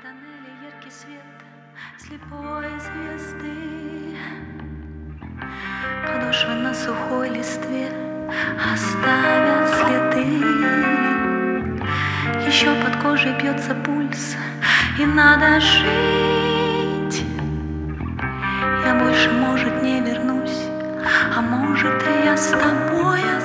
тоннеле яркий свет слепой звезды. Подошвы на сухой листве оставят следы. Еще под кожей бьется пульс, и надо жить. Я больше, может, не вернусь, а может, и я с тобой